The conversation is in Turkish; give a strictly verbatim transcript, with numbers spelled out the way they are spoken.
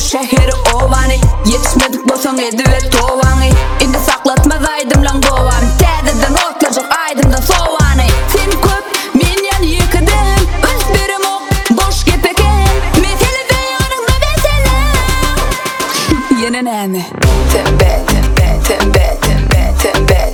şehir ovani. Yetişmedik bolsaň ediver tovany. Indi saklatmazaydım lan govam. Täzeden otlajak aydymda sowany. Sen köp, men ýany ýekedim. Öz berim ok, boş gepeken. Mesele beýanynda mesele. Ýene näme? Tembe, tembe, tembe, tembe, tembe.